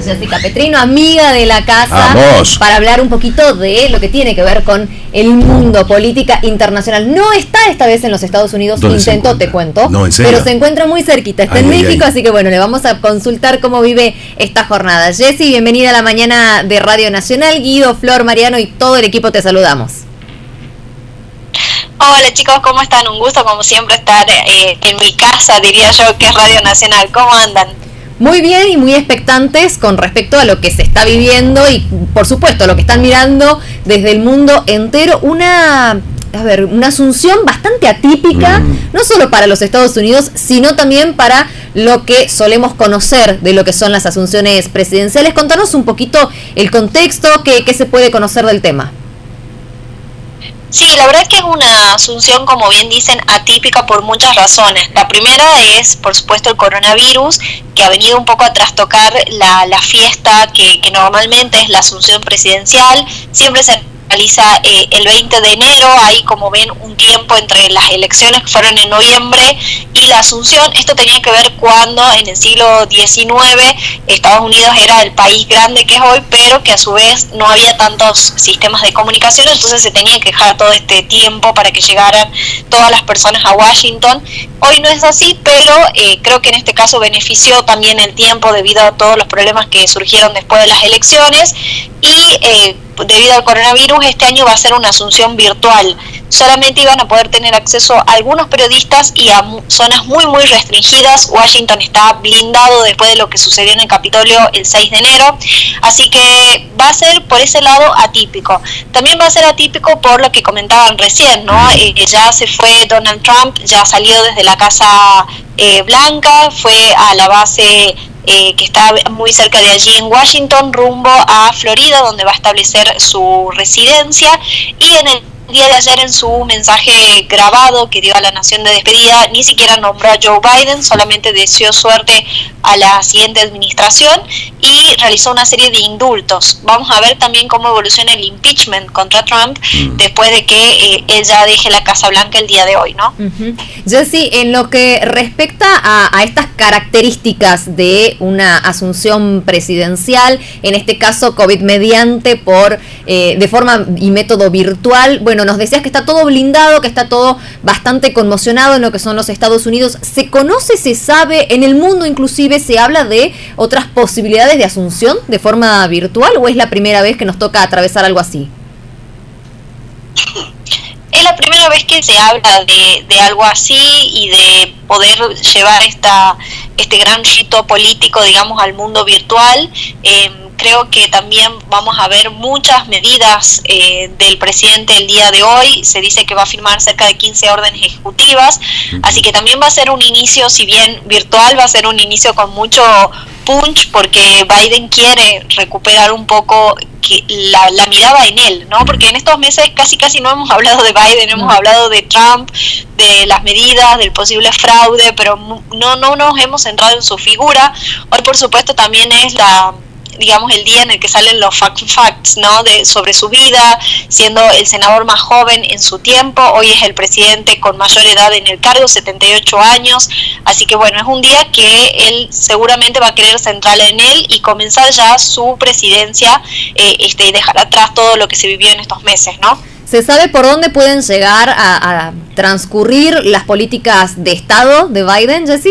Jessica Petrino, amiga de la casa, para hablar un poquito de lo que tiene que ver con el mundo, política internacional. No está esta vez en los Estados Unidos, intentó, te cuento, no, ¿en serio? Pero se encuentra muy cerquita, está en México, así que bueno, le vamos a consultar cómo vive esta jornada. Jessy, bienvenida a la mañana de Radio Nacional. Guido, Flor, Mariano y todo el equipo te saludamos. Hola chicos, ¿cómo están? Un gusto como siempre estar en mi casa, diría yo, que es Radio Nacional. ¿Cómo andan? Muy bien y muy expectantes con respecto a lo que se está viviendo y por supuesto lo que están mirando desde el mundo entero. Una asunción bastante atípica, no solo para los Estados Unidos, sino también para lo que solemos conocer de lo que son las asunciones presidenciales. Contanos un poquito el contexto, qué se puede conocer del tema. Sí, la verdad es que es una asunción, como bien dicen, atípica por muchas razones. La primera es, por supuesto, el coronavirus, que ha venido un poco a trastocar la fiesta que normalmente es la asunción presidencial. Siempre se realiza el 20 de enero, hay, como ven, un tiempo entre las elecciones que fueron en noviembre y la asunción. Esto tenía que ver cuando en el siglo XIX Estados Unidos era el país grande que es hoy, pero que a su vez no había tantos sistemas de comunicación, entonces se tenía que dejar todo este tiempo para que llegaran todas las personas a Washington. Hoy no es así, pero creo que en este caso benefició también el tiempo debido a todos los problemas que surgieron después de las elecciones y debido al coronavirus este año va a ser una asunción virtual. Solamente iban a poder tener acceso a algunos periodistas y a zonas muy restringidas. Washington está blindado después de lo que sucedió en el Capitolio el 6 de enero, así que va a ser por ese lado atípico. También va a ser atípico por lo que comentaban recién, ¿no? Ya se fue Donald Trump, ya salió desde la Casa Blanca, fue a la base que está muy cerca de allí en Washington, rumbo a Florida, donde va a establecer su residencia. Y en el día de ayer, en su mensaje grabado que dio a la nación de despedida, ni siquiera nombró a Joe Biden, solamente deseó suerte a la siguiente administración y realizó una serie de indultos. Vamos a ver también cómo evoluciona el impeachment contra Trump después de que él ya deje la Casa Blanca el día de hoy, ¿no? Jessy, en lo que respecta a estas características de una asunción presidencial, en este caso COVID mediante de forma y método virtual, bueno, nos decías que está todo blindado, que está todo bastante conmocionado en lo que son los Estados Unidos. ¿Se conoce, se sabe, en el mundo inclusive se habla de otras posibilidades de asunción de forma virtual o es la primera vez que nos toca atravesar algo así? Es la primera vez que se habla de algo así y de poder llevar este gran rito político, digamos, al mundo virtual. Creo que también vamos a ver muchas medidas del presidente el día de hoy. Se dice que va a firmar cerca de 15 órdenes ejecutivas, así que también va a ser un inicio, si bien virtual, va a ser un inicio con mucho punch, porque Biden quiere recuperar un poco la mirada en él, ¿no? Porque en estos meses casi no hemos hablado de Biden, hemos hablado de Trump, de las medidas, del posible fraude, pero no nos hemos centrado en su figura. Hoy, por supuesto, también es digamos, el día en el que salen los facts, ¿no? Sobre su vida, siendo el senador más joven en su tiempo. Hoy es el presidente con mayor edad en el cargo, 78 años, así que bueno, es un día que él seguramente va a querer centrar en él y comenzar ya su presidencia y dejar atrás todo lo que se vivió en estos meses, ¿no? ¿Se sabe por dónde pueden llegar a transcurrir las políticas de Estado de Biden, Jessy?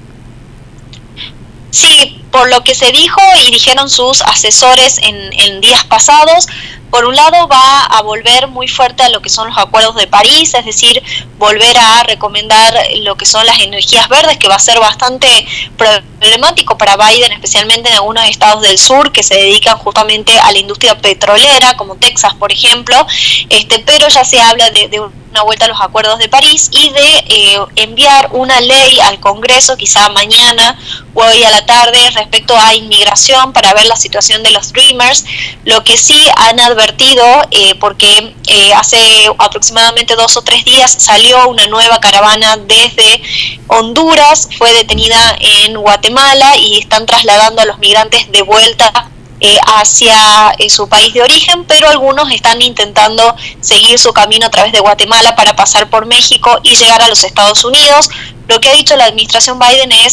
Sí, por lo que se dijo y dijeron sus asesores en días pasados, por un lado va a volver muy fuerte a lo que son los acuerdos de París, es decir, volver a recomendar lo que son las energías verdes, que va a ser bastante problemático para Biden, especialmente en algunos estados del sur que se dedican justamente a la industria petrolera, como Texas, por ejemplo, pero ya se habla de una vuelta a los acuerdos de París y de enviar una ley al Congreso, quizá mañana o hoy a la tarde, respecto a inmigración para ver la situación de los Dreamers. Lo que sí han advertido, porque hace aproximadamente 2 o 3 días salió una nueva caravana desde Honduras, fue detenida en Guatemala y están trasladando a los migrantes de vuelta hacia su país de origen, pero algunos están intentando seguir su camino a través de Guatemala para pasar por México y llegar a los Estados Unidos. Lo que ha dicho la administración Biden es: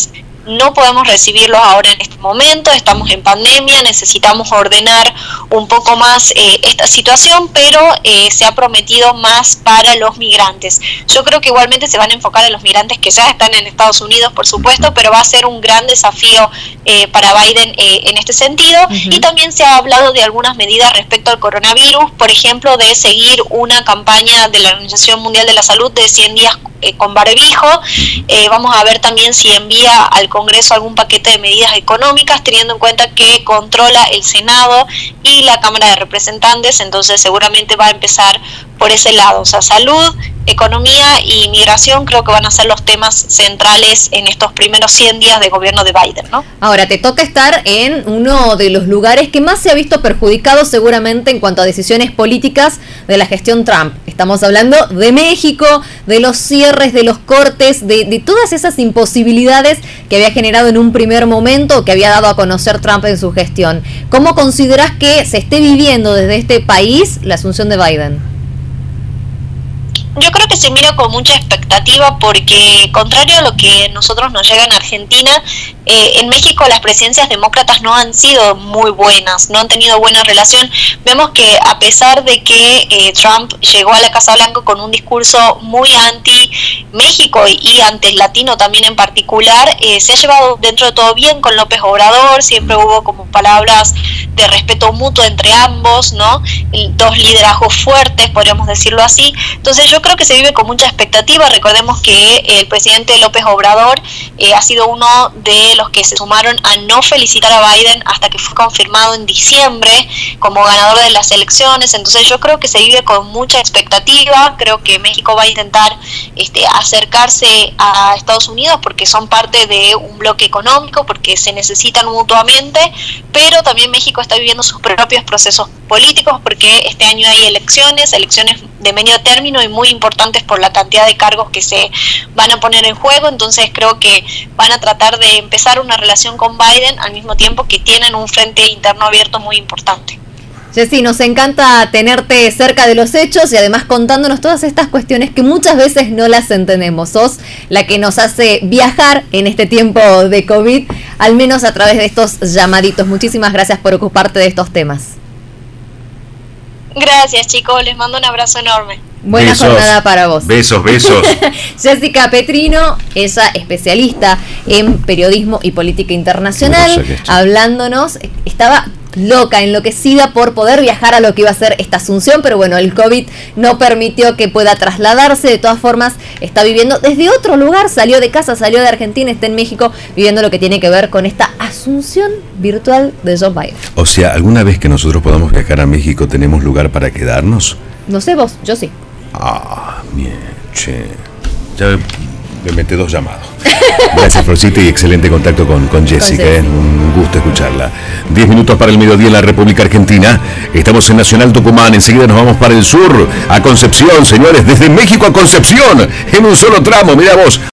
no podemos recibirlos ahora en este momento, estamos en pandemia, necesitamos ordenar un poco más esta situación, pero se ha prometido más para los migrantes. Yo creo que igualmente se van a enfocar a los migrantes que ya están en Estados Unidos, por supuesto, pero va a ser un gran desafío para Biden en este sentido. Y también se ha hablado de algunas medidas respecto al coronavirus, por ejemplo, de seguir una campaña de la Organización Mundial de la Salud de 100 días con barbijo. Vamos a ver también si envía al Congreso algún paquete de medidas económicas, teniendo en cuenta que controla el Senado y la Cámara de Representantes, entonces seguramente va a empezar por ese lado. O sea, salud, economía y migración creo que van a ser los temas centrales en estos primeros 100 días de gobierno de Biden, ¿no? Ahora, te toca estar en uno de los lugares que más se ha visto perjudicado seguramente en cuanto a decisiones políticas de la gestión Trump. Estamos hablando de México, de los cierres, de los cortes, de todas esas imposibilidades que había generado en un primer momento, que había dado a conocer Trump en su gestión. ¿Cómo consideras que se esté viviendo desde este país la asunción de Biden? Yo creo que se mira con mucha expectativa porque, contrario a lo que nosotros nos llega en Argentina, en México las presidencias demócratas no han sido muy buenas, no han tenido buena relación. Vemos que a pesar de que Trump llegó a la Casa Blanca con un discurso muy anti-México y anti-latino también en particular, se ha llevado dentro de todo bien con López Obrador, siempre hubo como palabras de respeto mutuo entre ambos, ¿no? Dos liderazgos fuertes, podríamos decirlo así. Entonces yo creo que se vive con mucha expectativa. Recordemos que el presidente López Obrador ha sido uno de los que se sumaron a no felicitar a Biden hasta que fue confirmado en diciembre como ganador de las elecciones. Entonces yo creo que se vive con mucha expectativa. Creo que México va a intentar acercarse a Estados Unidos porque son parte de un bloque económico, porque se necesitan mutuamente, pero también México está viviendo sus propios procesos políticos porque este año hay elecciones de medio término y muy importantes por la cantidad de cargos que se van a poner en juego. Entonces creo que van a tratar de empezar una relación con Biden al mismo tiempo que tienen un frente interno abierto muy importante. Jessy, nos encanta tenerte cerca de los hechos y además contándonos todas estas cuestiones que muchas veces no las entendemos. Sos la que nos hace viajar en este tiempo de COVID, al menos a través de estos llamaditos. Muchísimas gracias por ocuparte de estos temas. Gracias, chicos, les mando un abrazo enorme. Buena jornada para vos. Besos. Jessica Petrino, ella especialista en periodismo y política internacional, hablándonos, estaba loca, enloquecida por poder viajar a lo que iba a ser esta asunción, pero bueno, el COVID no permitió que pueda trasladarse. De todas formas, está viviendo desde otro lugar, salió de casa, salió de Argentina, está en México, viviendo lo que tiene que ver con esta asunción virtual de Joe Biden. O sea, ¿alguna vez que nosotros podamos viajar a México tenemos lugar para quedarnos? No sé vos, yo sí. Bien, che. Ya me mete 2 llamados. Gracias, Florcita, y excelente contacto con Jessica. Un gusto escucharla. 10 minutos para el mediodía en la República Argentina. Estamos en Nacional Tucumán. Enseguida nos vamos para el sur, a Concepción, señores. Desde México a Concepción, en un solo tramo. Mira vos.